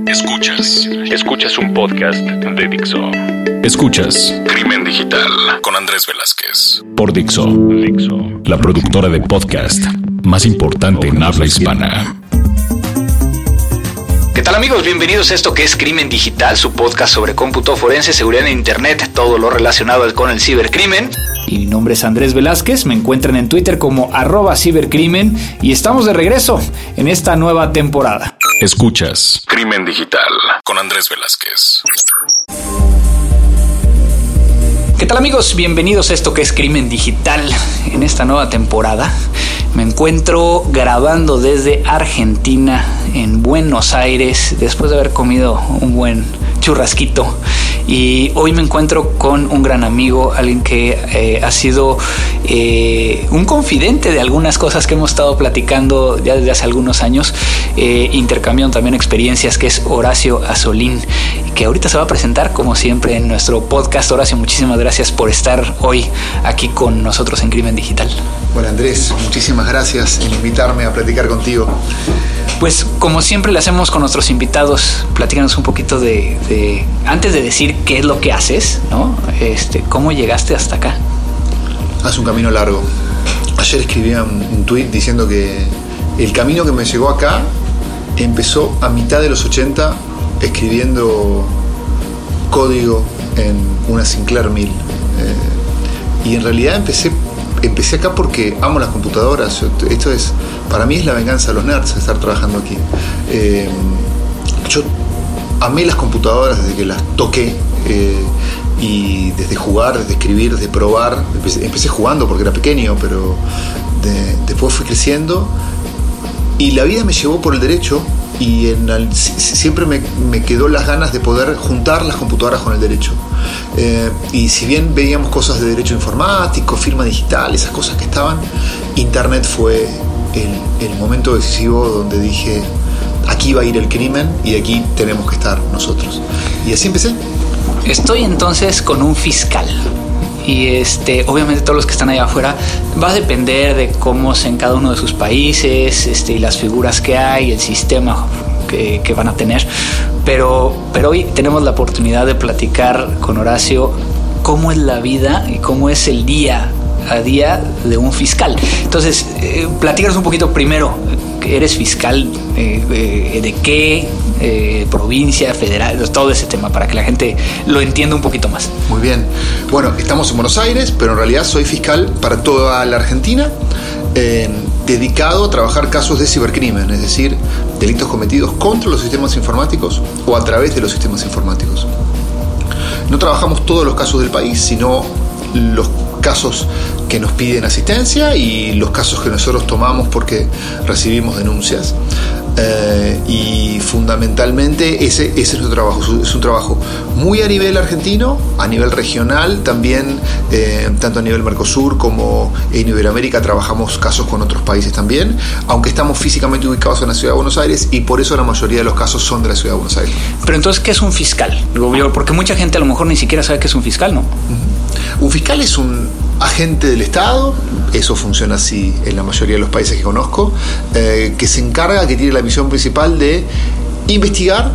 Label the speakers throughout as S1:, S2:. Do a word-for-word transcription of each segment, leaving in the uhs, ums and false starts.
S1: Escuchas, escuchas un podcast de Dixo. Escuchas Crimen Digital con Andrés Velázquez por Dixo, Dixo, la productora de podcast más importante en habla hispana.
S2: ¿Qué tal, amigos? Bienvenidos a esto que es Crimen Digital, su podcast sobre cómputo forense, seguridad en internet, todo lo relacionado con el cibercrimen. Y mi nombre es Andrés Velázquez, me encuentran en Twitter como arroba cibercrimen y estamos de regreso en esta nueva temporada.
S1: Escuchas Crimen Digital con Andrés Velázquez.
S2: ¿Qué tal, amigos? Bienvenidos a esto que es Crimen Digital en esta nueva temporada. Me encuentro grabando desde Argentina, en Buenos Aires, después de haber comido un buen churrasquito. Y hoy me encuentro con un gran amigo, alguien que eh, ha sido eh, un confidente de algunas cosas que hemos estado platicando ya desde hace algunos años, eh, intercambiando también experiencias, que es Horacio Azzolín, que ahorita se va a presentar como siempre en nuestro podcast. Horacio, muchísimas gracias por estar hoy aquí con nosotros en Crimen Digital.
S3: Bueno, Andrés, muchísimas gracias en invitarme a platicar contigo.
S2: Pues como siempre le hacemos con nuestros invitados, platícanos un poquito de, de antes de decir qué es lo que haces, ¿no? Este, ¿cómo llegaste hasta acá?
S3: Hace un camino largo. Ayer escribí un, un tweet diciendo que el camino que me llegó acá empezó a mitad de los ochenta escribiendo código en una Sinclair mil. Eh, y en realidad empecé Empecé acá porque amo las computadoras. Esto es, para mí es la venganza de los nerds estar trabajando aquí. Eh, yo amé las computadoras desde que las toqué, eh, y desde jugar, desde escribir, desde probar. Empecé, empecé jugando porque era pequeño, pero de, después fui creciendo y la vida me llevó por el derecho. Y en el, siempre me, me quedó las ganas de poder juntar las computadoras con el derecho. Eh, y si bien veíamos cosas de derecho informático, firma digital, esas cosas que estaban, Internet fue el, el momento decisivo donde dije, aquí va a ir el crimen y aquí tenemos que estar nosotros. Y así empecé.
S2: Estoy entonces con un fiscal. Y este, obviamente todos los que están allá afuera va a depender de cómo es en cada uno de sus países, este, y las figuras que hay, el sistema que, que van a tener. Pero, pero hoy tenemos la oportunidad de platicar con Horacio cómo es la vida y cómo es el día a día de un fiscal. Entonces, eh, platícanos un poquito primero. ¿Eres fiscal eh, eh, de qué? Eh, provincia, federal, todo ese tema, para que la gente lo entienda un poquito más.
S3: Muy bien. Bueno, estamos en Buenos Aires, pero en realidad soy fiscal para toda la Argentina, eh, dedicado a trabajar casos de cibercrimen, es decir, delitos cometidos contra los sistemas informáticos o a través de los sistemas informáticos. No trabajamos todos los casos del país, sino los casos que nos piden asistencia y los casos que nosotros tomamos porque recibimos denuncias. Eh, y fundamentalmente ese, ese es nuestro trabajo. Es un trabajo muy a nivel argentino, a nivel regional también, eh, tanto a nivel Mercosur como en Iberoamérica trabajamos casos con otros países también, aunque estamos físicamente ubicados en la ciudad de Buenos Aires y por eso la mayoría de los casos son de la ciudad de Buenos Aires.
S2: Pero entonces, ¿qué es un fiscal? Porque mucha gente a lo mejor ni siquiera sabe qué es un fiscal, ¿no?
S3: Uh-huh. Un fiscal es un agente del Estado, eso funciona así en la mayoría de los países que conozco, eh, que se encarga, que tiene la misión principal de investigar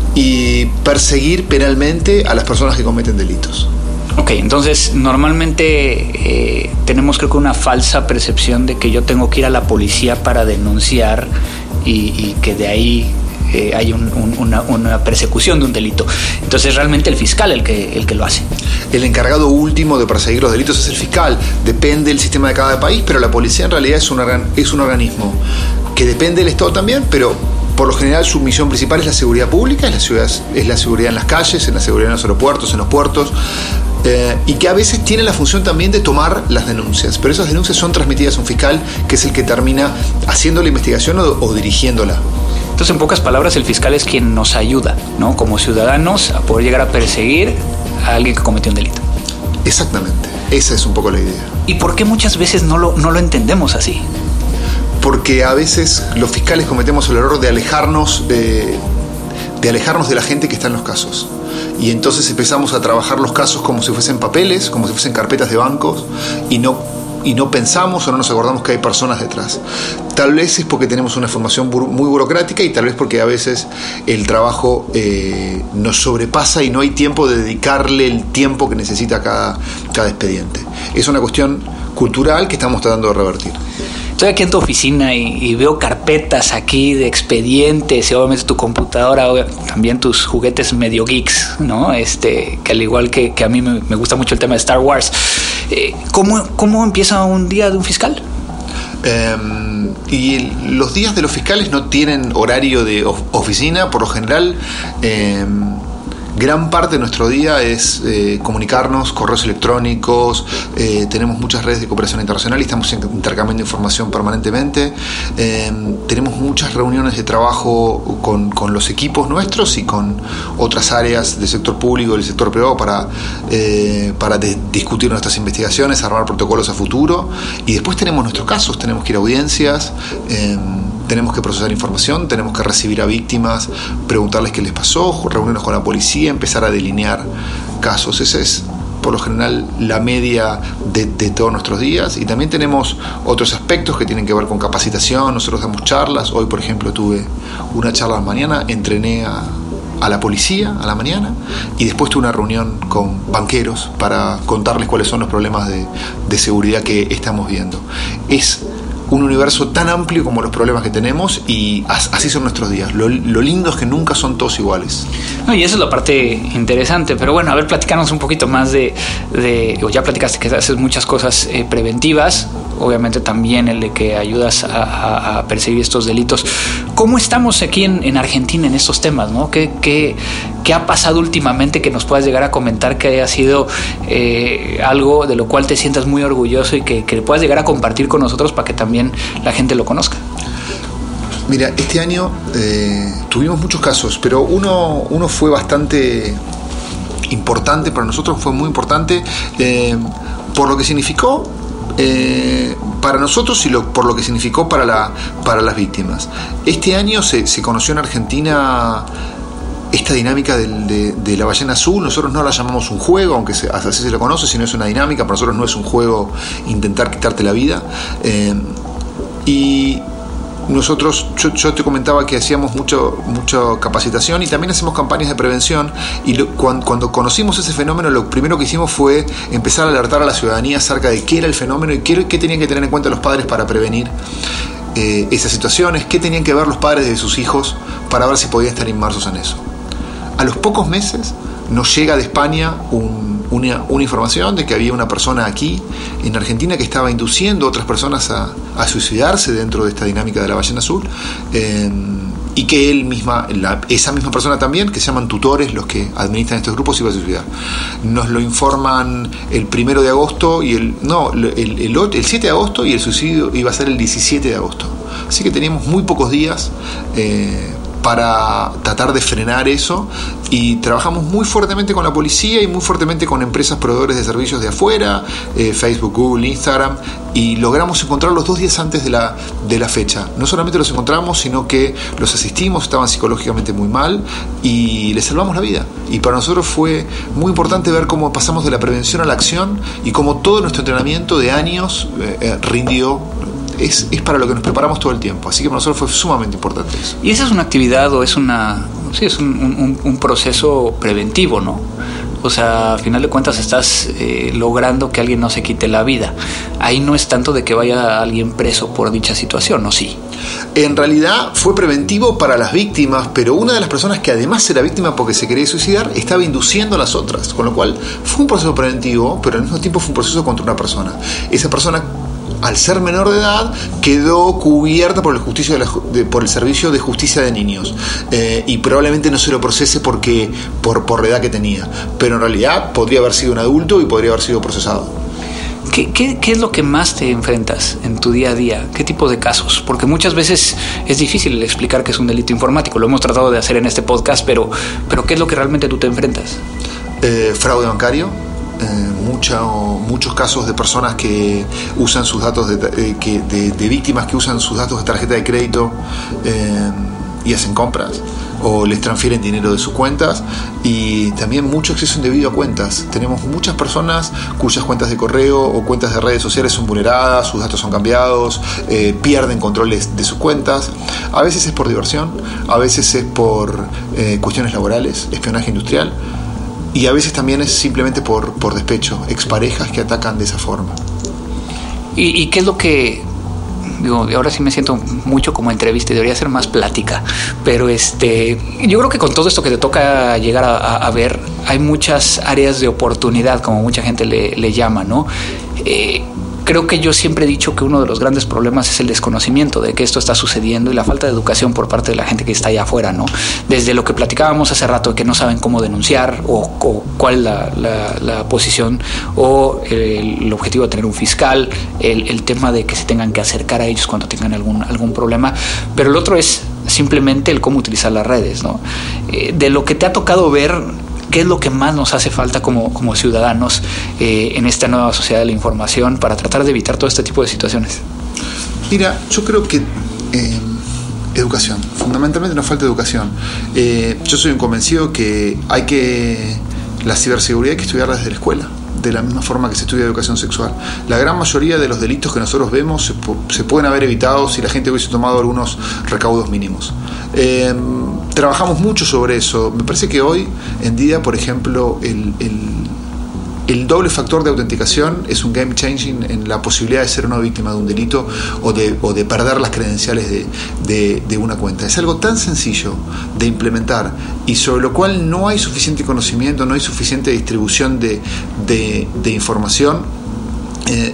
S3: y perseguir penalmente a las personas que cometen delitos.
S2: Ok, entonces normalmente eh, tenemos creo que una falsa percepción de que yo tengo que ir a la policía para denunciar y, y que de ahí eh, hay un, un, una, una persecución de un delito. Entonces realmente el fiscal el que, el que lo hace.
S3: El encargado último de perseguir los delitos es el fiscal. Depende del sistema de cada país, pero la policía en realidad es un, es un organismo que depende del Estado también, pero por lo general su misión principal es la seguridad pública, es la, ciudad, es la seguridad en las calles, en la seguridad en los aeropuertos, en los puertos, eh, y que a veces tiene la función también de tomar las denuncias, pero esas denuncias son transmitidas a un fiscal que es el que termina haciendo la investigación o, o dirigiéndola.
S2: Entonces, en pocas palabras, el fiscal es quien nos ayuda, ¿no? Como ciudadanos a poder llegar a perseguir a alguien que cometió un delito.
S3: Exactamente, esa es un poco la idea.
S2: ¿Y por qué muchas veces no lo, no lo entendemos así?
S3: Porque a veces los fiscales cometemos el error de alejarnos de, de alejarnos de la gente que está en los casos. Y entonces empezamos a trabajar los casos como si fuesen papeles, como si fuesen carpetas de bancos, y no y no pensamos o no nos acordamos que hay personas detrás. Tal vez es porque tenemos una formación bur- muy burocrática y tal vez porque a veces el trabajo eh, nos sobrepasa y no hay tiempo de dedicarle el tiempo que necesita cada, cada expediente. Es una cuestión cultural que estamos tratando de revertir.
S2: Estoy aquí en tu oficina y, y veo carpetas aquí de expedientes y obviamente tu computadora, también tus juguetes medio geeks, ¿no? Este, que al igual que, que a mí me, me gusta mucho el tema de Star Wars. Eh, ¿cómo, ¿Cómo empieza un día de un fiscal?
S3: Eh, y el, los días de los fiscales no tienen horario de of- oficina, por lo general. Eh, Gran parte de nuestro día es eh, comunicarnos, correos electrónicos, eh, tenemos muchas redes de cooperación internacional y estamos intercambiando información permanentemente. Eh, tenemos muchas reuniones de trabajo con, con los equipos nuestros y con otras áreas del sector público y del sector privado para, eh, para de, discutir nuestras investigaciones, armar protocolos a futuro. Y después tenemos nuestros casos, tenemos que ir a audiencias, eh, tenemos que procesar información, tenemos que recibir a víctimas, preguntarles qué les pasó, reunirnos con la policía, empezar a delinear casos. Esa es, por lo general, la media de, de todos nuestros días. Y también tenemos otros aspectos que tienen que ver con capacitación. Nosotros damos charlas. Hoy, por ejemplo, tuve una charla a la mañana, entrené a, a la policía a la mañana y después tuve una reunión con banqueros para contarles cuáles son los problemas de, de seguridad que estamos viendo. Es un universo tan amplio como los problemas que tenemos y así son nuestros días. Lo, lo lindo es que nunca son todos iguales.
S2: No, y esa es la parte interesante. Pero bueno, a ver, platicarnos un poquito más de, de o ya platicaste que haces muchas cosas eh, preventivas, obviamente también el de que ayudas a, a, a perseguir estos delitos. ¿Cómo estamos aquí en, en Argentina en estos temas, ¿no? ¿Qué, qué, qué ha pasado últimamente que nos puedas llegar a comentar que haya sido eh, algo de lo cual te sientas muy orgulloso y que, que puedas llegar a compartir con nosotros para que también la gente lo conozca?
S3: Mira, este año eh, tuvimos muchos casos, pero uno, uno fue bastante importante para nosotros, fue muy importante eh, por lo que significó eh, para nosotros y lo, por lo que significó para, la, para las víctimas. Este año se, se conoció en Argentina esta dinámica del, de, de la ballena azul. Nosotros no la llamamos un juego, aunque se, así se lo conoce, sino es una dinámica. Para nosotros no es un juego intentar quitarte la vida. Eh, y nosotros, yo, yo te comentaba que hacíamos mucho, mucha capacitación y también hacemos campañas de prevención. Y lo, cuando, cuando conocimos ese fenómeno, lo primero que hicimos fue empezar a alertar a la ciudadanía acerca de qué era el fenómeno y qué, qué tenían que tener en cuenta los padres para prevenir eh, esas situaciones, qué tenían que ver los padres de sus hijos para ver si podían estar inmersos en eso. A los pocos meses nos llega de España un, una, una información de que había una persona aquí en Argentina que estaba induciendo a otras personas a, a suicidarse dentro de esta dinámica de la ballena azul, eh, y que él misma, la, esa misma persona también, que se llaman tutores, los que administran estos grupos, iba a suicidar. Nos lo informan el primero de agosto y el no el, el, el, el siete de agosto, y el suicidio iba a ser el diecisiete de agosto. Así que teníamos muy pocos días eh, para tratar de frenar eso, y trabajamos muy fuertemente con la policía y muy fuertemente con empresas proveedores de servicios de afuera, eh, Facebook, Google, Instagram, y logramos encontrarlos dos días antes de la, de la fecha. No solamente los encontramos, sino que los asistimos, estaban psicológicamente muy mal y les salvamos la vida. Y para nosotros fue muy importante ver cómo pasamos de la prevención a la acción y cómo todo nuestro entrenamiento de años eh, eh, rindió. Es, es para lo que nos preparamos todo el tiempo, así que para nosotros fue sumamente importante eso.
S2: Y esa es una actividad o es una sí es un, un, un proceso preventivo, ¿no? O sea, a final de cuentas estás eh, logrando que alguien no se quite la vida. Ahí no es tanto de que vaya alguien preso por dicha situación, ¿no? Sí.
S3: En realidad fue preventivo para las víctimas, pero una de las personas que además era víctima porque se quería suicidar estaba induciendo a las otras, con lo cual fue un proceso preventivo, pero al mismo tiempo fue un proceso contra una persona. Esa persona, al ser menor de edad, quedó cubierta por el, justicia de la, de, por el Servicio de Justicia de Niños, eh, y probablemente no se lo procese porque por, por la edad que tenía, pero en realidad podría haber sido un adulto y podría haber sido procesado.
S2: ¿Qué, qué, ¿Qué es lo que más te enfrentas en tu día a día? ¿Qué tipo de casos? Porque muchas veces es difícil explicar que es un delito informático. Lo hemos tratado de hacer en este podcast, pero, pero ¿qué es lo que realmente tú te enfrentas?
S3: Eh, fraude bancario. Eh, mucha, muchos casos de personas que usan sus datos de, eh, que, de, de víctimas que usan sus datos de tarjeta de crédito eh, y hacen compras. o les transfieren dinero de sus cuentas, y también mucho acceso indebido a cuentas. Tenemos muchas personas cuyas cuentas de correo o cuentas de redes sociales son vulneradas, sus datos son cambiados, eh, pierden controles de sus cuentas. A veces es por diversión, a veces es por eh, cuestiones laborales, espionaje industrial, y a veces también es simplemente por, por despecho, exparejas que atacan de esa forma.
S2: ¿Y, y qué es lo que... Digo, ahora sí me siento mucho como entrevista y debería ser más plática, pero este, yo creo que con todo esto que te toca llegar a, a, a ver, hay muchas áreas de oportunidad, como mucha gente le, le llama, ¿no? Eh, creo que yo siempre he dicho que uno de los grandes problemas es el desconocimiento de que esto está sucediendo y la falta de educación por parte de la gente que está allá afuera, ¿no? Desde lo que platicábamos hace rato, de que no saben cómo denunciar o, o cuál es la, la, la posición o el, el objetivo de tener un fiscal, el, el tema de que se tengan que acercar a ellos cuando tengan algún, algún problema, pero el otro es simplemente el cómo utilizar las redes, ¿no? Eh, de lo que te ha tocado ver, ¿qué es lo que más nos hace falta como, como ciudadanos eh, en esta nueva sociedad de la información para tratar de evitar todo este tipo de situaciones?
S3: Mira, yo creo que eh, educación, fundamentalmente nos falta educación. Eh, yo soy un convencido que hay que, la ciberseguridad hay que estudiarla desde la escuela, de la misma forma que se estudia educación sexual. La gran mayoría de los delitos que nosotros vemos se, se pueden haber evitado si la gente hubiese tomado algunos recaudos mínimos. Eh, trabajamos mucho sobre eso. Me parece que hoy en día, por ejemplo, el, el, el doble factor de autenticación es un game changing en la posibilidad de ser una víctima de un delito o de, o de perder las credenciales de, de, de una cuenta. Es algo tan sencillo de implementar y sobre lo cual no hay suficiente conocimiento, no hay suficiente distribución de, de, de información. Eh,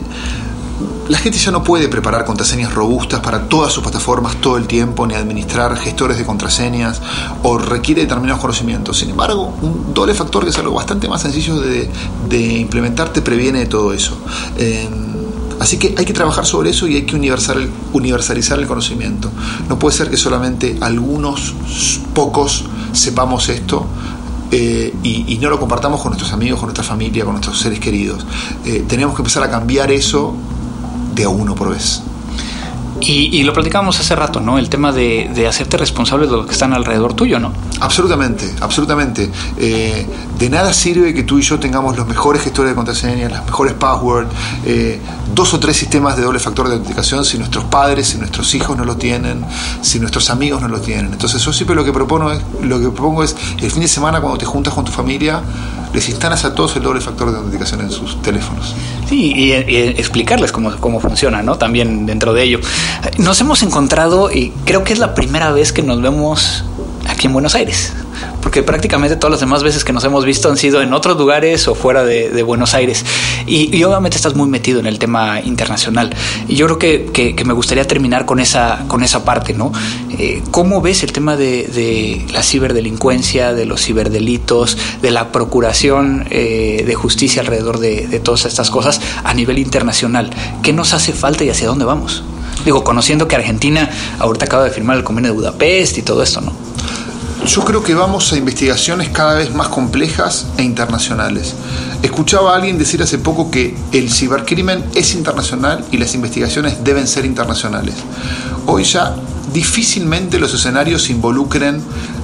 S3: La gente ya no puede preparar contraseñas robustas para todas sus plataformas todo el tiempo, ni administrar gestores de contraseñas, o requiere determinados conocimientos. Sin embargo, un doble factor, que es algo bastante más sencillo de, de implementar, te previene de todo eso. Eh, así que hay que trabajar sobre eso y hay que universal, universalizar el conocimiento. No puede ser que solamente algunos pocos sepamos esto. Eh, y, y no lo compartamos con nuestros amigos, con nuestra familia, con nuestros seres queridos. Eh, tenemos que empezar a cambiar eso de a uno por vez.
S2: Y, y lo platicábamos hace rato, ¿no? El tema de, de hacerte responsable de los que están alrededor tuyo, ¿no?
S3: Absolutamente, absolutamente. Eh, de nada sirve que tú y yo tengamos los mejores gestores de contraseñas, las mejores passwords, eh, dos o tres sistemas de doble factor de autenticación si nuestros padres, si nuestros hijos no lo tienen, si nuestros amigos no lo tienen. Entonces yo siempre lo que propongo es, lo que propongo es el fin de semana, cuando te juntas con tu familia, les instalas a todos el doble factor de autenticación en sus teléfonos.
S2: Sí, y, y explicarles cómo, cómo funciona, ¿no? También dentro de ello. Nos hemos encontrado, y creo que es la primera vez que nos vemos aquí en Buenos Aires, porque prácticamente todas las demás veces que nos hemos visto han sido en otros lugares o fuera de, de Buenos Aires, y, y obviamente estás muy metido en el tema internacional, y yo creo que, que, que me gustaría terminar con esa, con esa parte, ¿no? Eh, ¿Cómo ves el tema de, de la ciberdelincuencia, de los ciberdelitos, de la procuración eh, de justicia alrededor de, de todas estas cosas a nivel internacional? ¿Qué nos hace falta y hacia dónde vamos? Digo, conociendo que Argentina ahorita acaba de firmar el convenio de Budapest y todo esto, ¿no?
S3: Yo creo que vamos a investigaciones cada vez más complejas e internacionales. Escuchaba a alguien decir hace poco que el cibercrimen es internacional y las investigaciones deben ser internacionales. Hoy ya difícilmente los escenarios involucren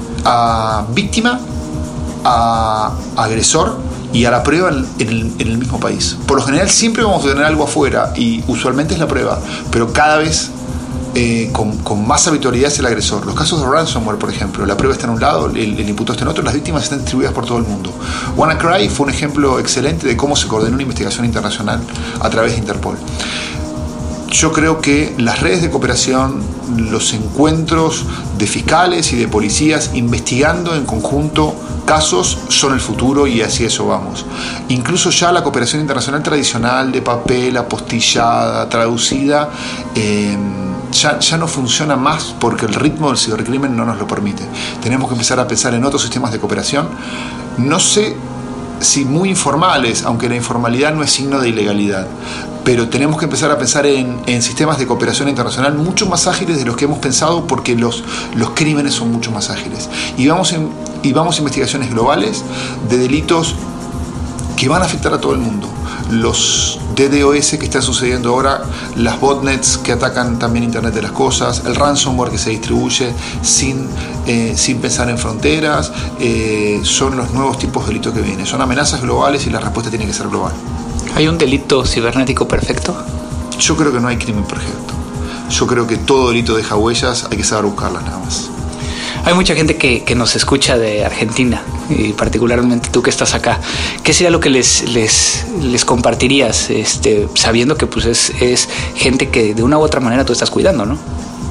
S3: a víctima, a agresor y a la prueba en el, en el mismo país. Por lo general siempre vamos a tener algo afuera y usualmente es la prueba, pero cada vez eh, con, con más habitualidad es el agresor. Los casos de ransomware, por ejemplo, la prueba está en un lado, el, el imputado está en otro, las víctimas están distribuidas por todo el mundo. WannaCry fue un ejemplo excelente de cómo se coordinó una investigación internacional a través de Interpol. Yo creo que las redes de cooperación, los encuentros de fiscales y de policías investigando en conjunto casos son el futuro, y así eso vamos. Incluso ya la cooperación internacional tradicional de papel, apostillada, traducida, eh, ya, ya no funciona más porque el ritmo del cibercrimen no nos lo permite. Tenemos que empezar a pensar en otros sistemas de cooperación. No sé si muy informales, aunque la informalidad no es signo de ilegalidad, pero tenemos que empezar a pensar en, en sistemas de cooperación internacional mucho más ágiles de los que hemos pensado, porque los, los crímenes son mucho más ágiles. Y vamos, en, y vamos a investigaciones globales de delitos que van a afectar a todo el mundo. Los DDoS que está sucediendo ahora, las botnets que atacan también Internet de las cosas, el ransomware que se distribuye sin, eh, sin pensar en fronteras, eh, son los nuevos tipos de delitos que vienen. Son amenazas globales y la respuesta tiene que ser global.
S2: ¿Hay un delito cibernético perfecto?
S3: Yo creo que no hay crimen perfecto. Yo creo que todo delito deja huellas, hay que saber buscarlas nada más.
S2: Hay mucha gente que, que nos escucha de Argentina, y particularmente tú que estás acá. ¿Qué sería lo que les, les, les compartirías, este, sabiendo que pues es, es gente que de una u otra manera tú estás cuidando, ¿no?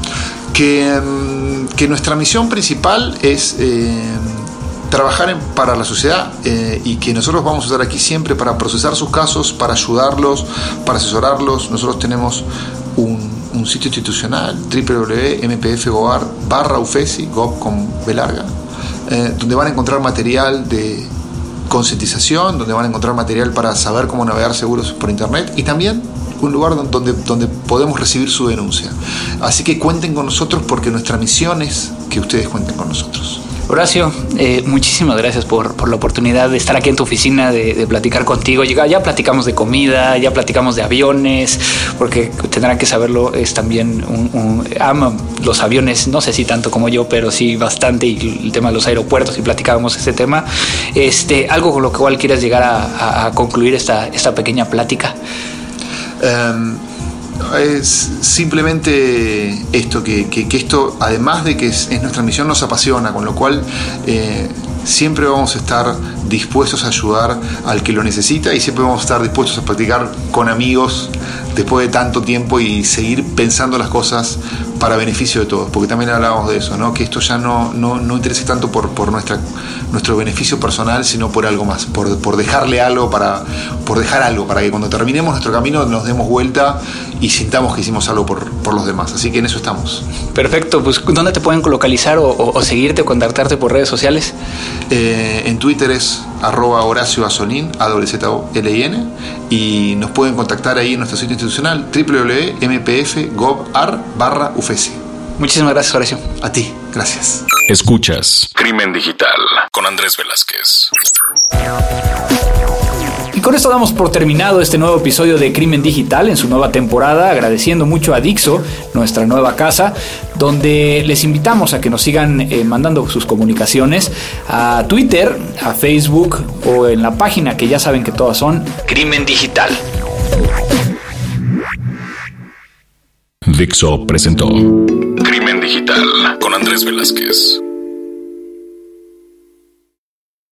S3: Que, que nuestra misión principal es eh, trabajar en, para la sociedad eh, y que nosotros vamos a estar aquí siempre para procesar sus casos, para ayudarlos, para asesorarlos. Nosotros tenemos un un sitio institucional, doble u doble u doble u punto m p f punto goar barra ufesi, gob con B larga, eh, donde van a encontrar material de concientización, donde van a encontrar material para saber cómo navegar seguros por internet y también un lugar donde, donde podemos recibir su denuncia. Así que cuenten con nosotros porque nuestra misión es que ustedes cuenten con nosotros.
S2: Horacio, eh, muchísimas gracias por, por la oportunidad de estar aquí en tu oficina, de, de platicar contigo. Ya, ya platicamos de comida, ya platicamos de aviones, porque tendrán que saberlo, es también un, un ama los aviones, no sé si tanto como yo, pero sí bastante, y el tema de los aeropuertos, y platicábamos ese tema. Este, algo con lo cual quieras llegar a, a, a concluir esta, esta pequeña plática.
S3: Um... Es simplemente esto, que, que, que esto, además de que es, es nuestra misión, nos apasiona, con lo cual eh, siempre vamos a estar dispuestos a ayudar al que lo necesita y siempre vamos a estar dispuestos a practicar con amigos después de tanto tiempo y seguir pensando las cosas para beneficio de todos, porque también hablábamos de eso, ¿no? Que esto ya no, no, no interese tanto por, por nuestra, nuestro beneficio personal, sino por algo más, por, por dejarle algo, para, por dejar algo, para que cuando terminemos nuestro camino nos demos vuelta y sintamos que hicimos algo por, por los demás. Así que en eso estamos.
S2: Perfecto, pues ¿dónde te pueden localizar o, o, o seguirte o contactarte por redes sociales?
S3: Eh, en Twitter es arroba Horacio Azollín, A W Z O L I N, y nos pueden contactar ahí en nuestro sitio institucional doble u doble u doble u punto m p f punto gob barra ufesi.
S2: Muchísimas gracias, Horacio.
S3: A ti, gracias.
S1: Escuchas Crimen Digital con Andrés Velázquez.
S2: Y con esto damos por terminado este nuevo episodio de Crimen Digital en su nueva temporada, agradeciendo mucho a Dixo, nuestra nueva casa, donde les invitamos a que nos sigan eh, mandando sus comunicaciones a Twitter, a Facebook o en la página que ya saben que todas son Crimen Digital.
S1: Dixo presentó Crimen Digital con Andrés Velázquez.